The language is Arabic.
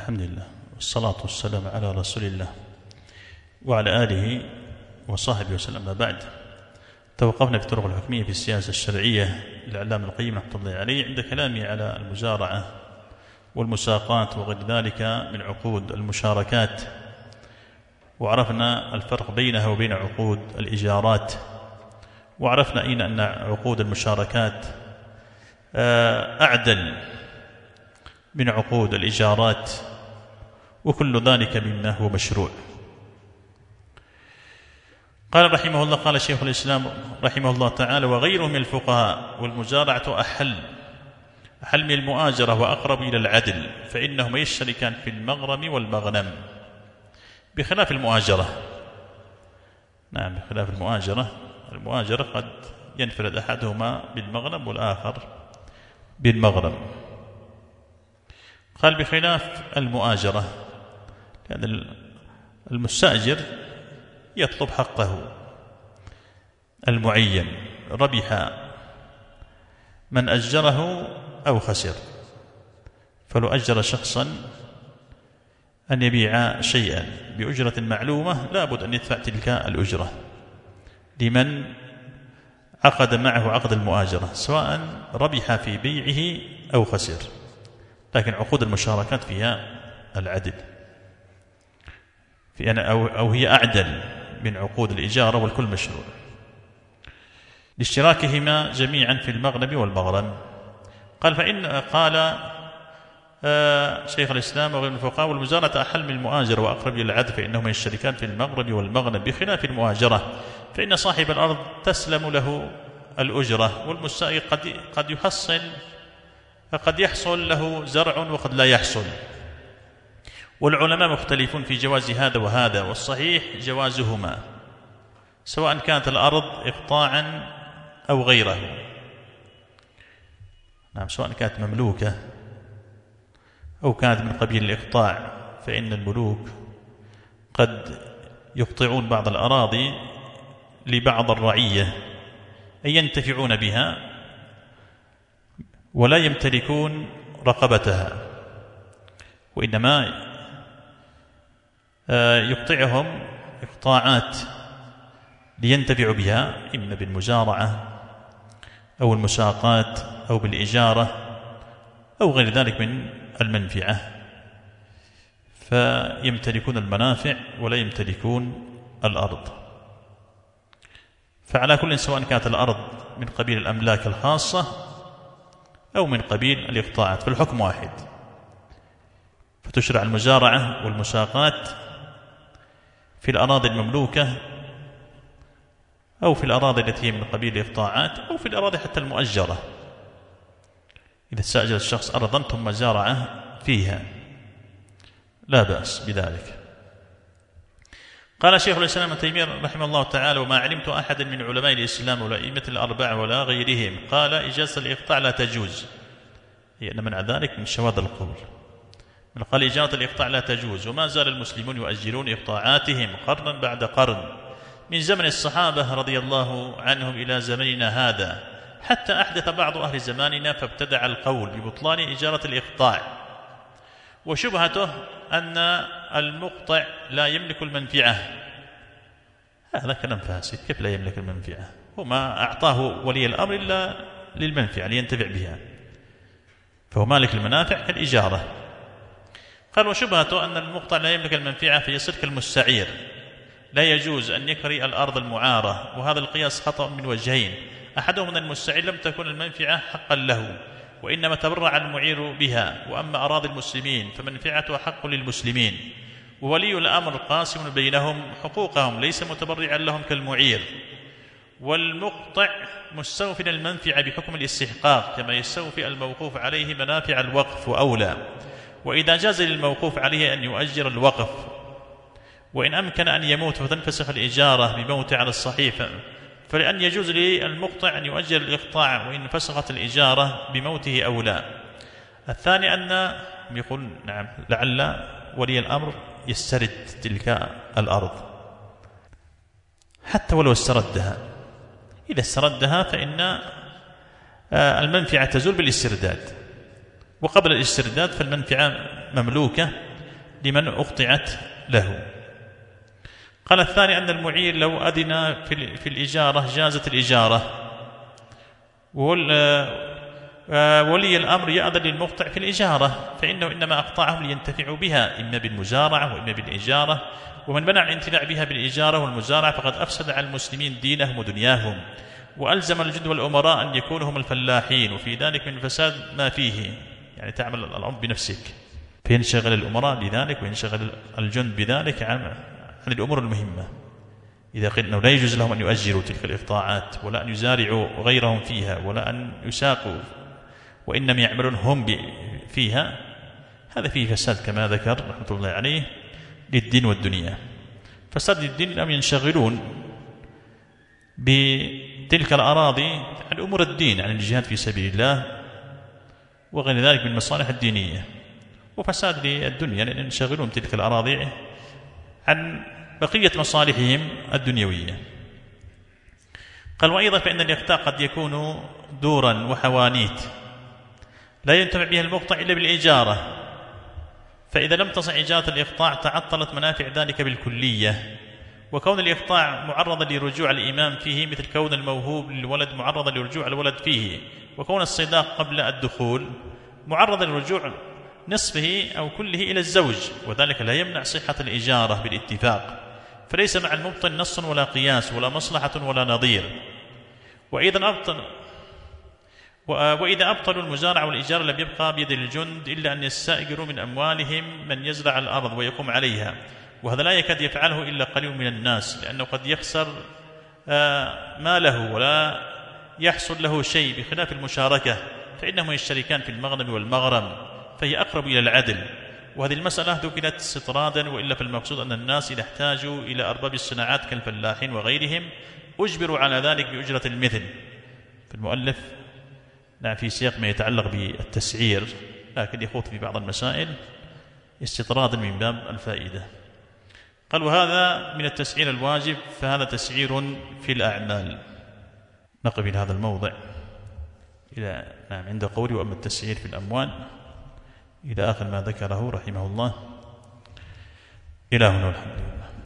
الحمد لله والصلاة والسلام على رسول الله وعلى آله وصحبه وسلم. ما بعد، توقفنا في الطرق الحكمية في السياسة الشرعية للعلامة القيم رحمة الله عليه عند كلامي على المزارعة والمساقات وغير ذلك من عقود المشاركات، وعرفنا الفرق بينها وبين عقود الإيجارات، وعرفنا أن عقود المشاركات أعدل من عقود الإيجارات، وكل ذلك مما هو مشروع. قال رحمه الله، قال شيخ الإسلام رحمه الله تعالى: وغيره من الفقهاء والمزارعة أحل من المؤاجرة وأقرب إلى العدل، فإنهما يشتركان في المغرم والمغنم بخلاف المؤاجرة. نعم، بخلاف المؤاجرة قد ينفرد أحدهما بالمغنم والآخر بالمغرم. قال بخلاف المؤاجرة، لأن المستأجر يطلب حقه المعين، ربح من أجره أو خسر. فلو أجر شخصا أن يبيع شيئا بأجرة معلومة لابد أن يدفع تلك الأجرة لمن عقد معه عقد المؤاجرة، سواء ربح في بيعه أو خسر. لكن عقود المشاركات فيها العدل، أو هي أعدل من عقود الإجارة، والكل مشروع لاشتراكهما جميعا في المغنم والمغرم. قال شيخ الإسلام وغير الفقهاء والمزارعة أحل من المؤاجرة وأقرب إلى العدل، فإنهما يشتركان في المغرم والمغنم بخلاف المؤاجرة، فإن صاحب الأرض تسلم له الأجرة، والمستأجر قد يحصل له زرع وقد لا يحصل. والعلماء مختلفون في جواز هذا وهذا، والصحيح جوازهما سواء كانت الأرض إقطاعا أو غيره. نعم، سواء كانت مملوكة أو كانت من قبيل الإقطاع، فإن الملوك قد يقطعون بعض الأراضي لبعض الرعية أن ينتفعون بها ولا يمتلكون رقبتها، وإنما يقطعهم إقطاعات لينتفعوا بها، إما بالمزارعة أو المساقات أو بالإجارة أو غير ذلك من المنفعة، فيمتلكون المنافع ولا يمتلكون الأرض. فعلى كل، سواء كانت الأرض من قبيل الأملاك الخاصة أو من قبيل الإقطاعات، فالحكم واحد. فتشرع المزارعة والمساقات في الأراضي المملوكة أو في الأراضي التي هي من قبيل الإقطاعات أو في الأراضي حتى المؤجرة، إذا استأجر الشخص أرضا ثم زارع فيها لا بأس بذلك. قال شيخ الإسلام ابن تيمية رحمه الله تعالى: وما علمت أحدا من علماء الإسلام ولا أئمة الأربعة ولا غيرهم قال إجازة الإقطاع لا تجوز، هي أن منع ذلك من شواذ القول. من قال إجازة الإقطاع لا تجوز، وما زال المسلمون يؤجلون إقطاعاتهم قرنا بعد قرن من زمن الصحابة رضي الله عنهم إلى زمننا هذا، حتى أحدث بعض أهل زماننا فابتدع القول ببطلان إجارة الإقطاع، وشبهته أن المقطع لا يملك المنفعة. هذا كلام فاسد، كيف لا يملك المنفعة؟ وما أعطاه ولي الأمر إلا للمنفعة لينتفع بها، فهو مالك المنافع كالإجارة. قال: وشبهته أن المقطع لا يملك المنفعة فيصير كالمستعير، لا يجوز أن يكري الأرض المعارة، وهذا القياس خطأ من وجهين: أحدهم أن المستعير لم تكن المنفعة حقا له، وإنما تبرع المعير بها، وأما أراضي المسلمين فمنفعتها حق للمسلمين، وولي الأمر قاسم بينهم حقوقهم ليس متبرعا لهم كالمعير، والمقطع مستوفٍ المنفعة بحكم الاستحقاق كما يستوفي الموقوف عليه منافع الوقف وأولى. وإذا جاز للموقوف عليه أن يؤجر الوقف، وإن أمكن أن يموت فتنفسخ الإجارة بموت على الصحيفة، فلأن يجوز للمقطع أن يؤجر الإقطاع وإن فسخت الإجارة بموته أولى. الثاني أن يقول نعم لعل ولي الأمر يسترد تلك الأرض حتى ولو استردها، إذا استردها فإن المنفعة تزول بالاسترداد، وقبل الاسترداد فالمنفعة مملوكة لمن أقطعت له. قال الثاني أن المعير لو أذن في الإجارة جازت الإجارة، ولي الأمر يأذن للمقطع في الإجارة، فإنه إنما أقطعهم لينتفعوا بها إما بالمزارعة وإما بالإجارة، ومن منع الانتفاع بها بالإجارة والمزارعة فقد أفسد على المسلمين دينهم ودنياهم، وألزم الجند والأمراء أن يكونوا هم الفلاحين، وفي ذلك من الفساد ما فيه، يعني تعمل الأمر بنفسك، فينشغل الأمراء بذلك وينشغل الجند بذلك عن الأمور المهمة. إذا قلنا لا يجوز لهم أن يؤجروا تلك الإقطاعات ولا أن يزارعوا غيرهم فيها ولا أن يساقوا، وإنما يعملون هم فيها، هذا فيه فساد كما ذكر رحمة الله عليه للدين والدنيا. فساد الدين لم ينشغلون بتلك الأراضي عن أمور الدين، عن الجهاد في سبيل الله وغير ذلك من المصالح الدينية، وفساد للدنيا لأن ينشغلون تلك الأراضي عن بقية مصالحهم الدنيوية. قال وأيضا فإن الإقطاع قد يكون دورا وحوانيت لا ينتفع بها المقطع إلا بالإجارة، فإذا لم تصح إجارة الإقطاع تعطلت منافع ذلك بالكلية. وكون الإقطاع معرضا لرجوع الإمام فيه مثل كون الموهوب للولد معرضا لرجوع الولد فيه، وكون الصداق قبل الدخول معرضا لرجوع نصفه أو كله إلى الزوج، وذلك لا يمنع صحة الإجارة بالاتفاق، فليس مع المبطل نص ولا قياس ولا مصلحة ولا نظير. وإذا أبطلوا المزارع والإجارة لم يبقى بيد الجند إلا أن يستأجروا من أموالهم من يزرع الأرض ويقوم عليها، وهذا لا يكاد يفعله إلا قليل من الناس، لأنه قد يخسر ماله ولا يحصل له شيء، بخلاف المشاركة فإنهم يشتركان في المغنم والمغرم، فهي أقرب إلى العدل. وهذه المسألة ذكرت استطرادا، وإلا فالمقصود أن الناس إذا احتاجوا إلى أرباب الصناعات كالفلاحين وغيرهم أجبروا على ذلك بأجرة المثل. في المؤلف نعم في سياق ما يتعلق بالتسعير، لكن يخوض في بعض المسائل استطرادا من باب الفائدة. قال وهذا من التسعير الواجب، فهذا تسعير في الأعمال. نقف إلى هذا الموضع إلى عند قولي وأما التسعير في الأموال إلى آخر ما ذكره رحمه الله. إلى هنا والحمد لله.